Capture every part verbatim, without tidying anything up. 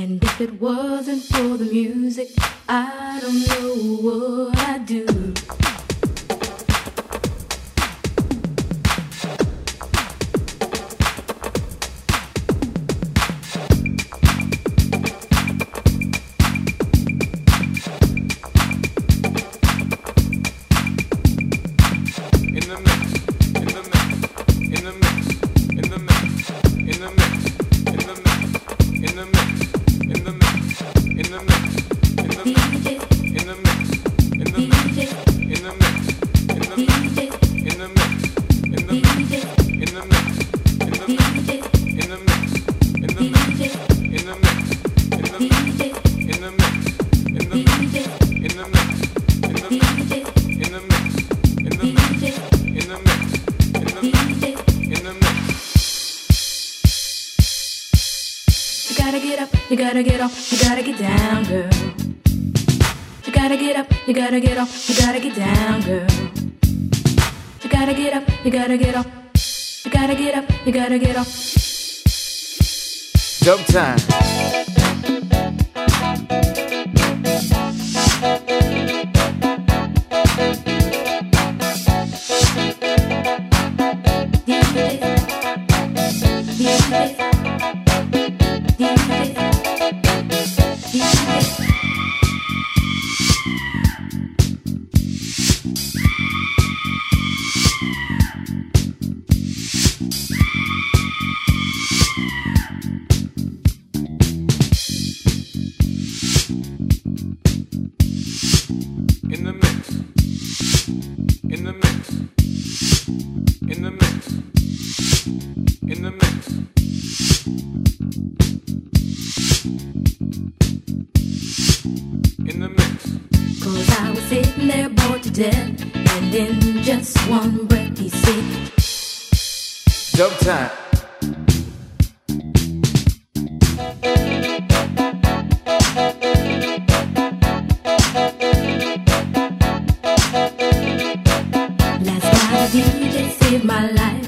And if it wasn't for the music, I don't know what I'd do. You gotta get off, you gotta get down, girl. You gotta get up, you gotta get off, you gotta get down, girl. You gotta get up, you gotta get off. You gotta get up, you gotta get off. Dope time. Dope time. Last night a D J saved my life.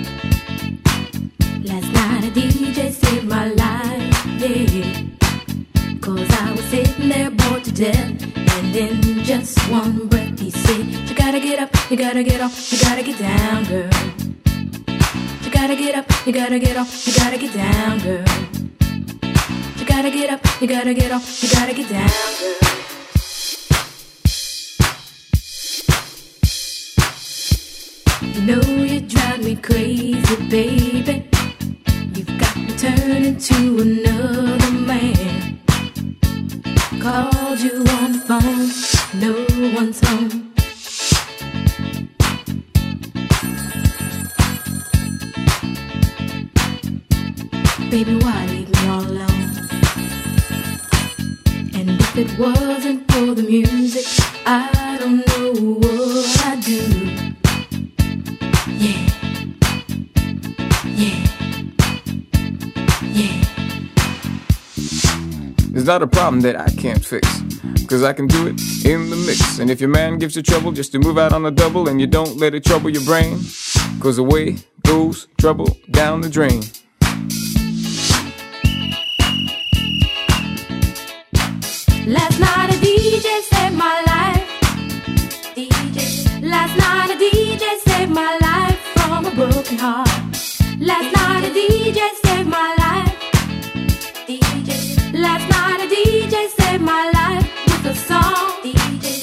Last night a D J saved my life, yeah. Cause I was sitting there bored to death, and in just one breath he said, you gotta get up, you gotta get off, you gotta get down, girl. You gotta get up, you gotta get off, you gotta get down, girl. You gotta get up, you gotta get off, you gotta get down, girl. You know you drive me crazy, baby. You've got me turning to another man. Called you on the phone, no one's home. Baby, why leave me all alone? And if it wasn't for the music, I don't know what I'd do. Yeah, yeah, yeah. There's not a problem that I can't fix, cause I can do it in the mix. And if your man gives you trouble just to move out on the double, and you don't let it trouble your brain, cause away goes trouble down the drain. Last night a D J saved my life. D J. Last night a D J saved my life from a broken heart. Last night a D J saved my life. D J. Last night a D J saved my life with a song. D J.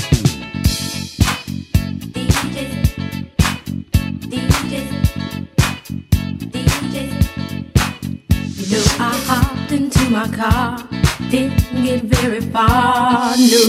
D J. D J. D J. You know I hopped into my car. Didn't get very far, no.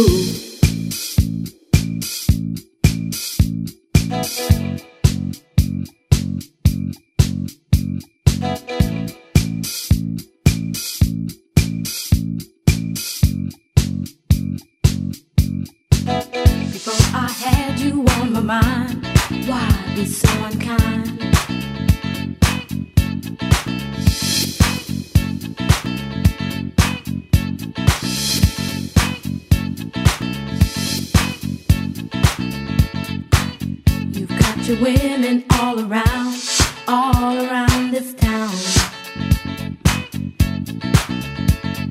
Before I had you on my mind, why be so unkind? Your women all around, all around this town.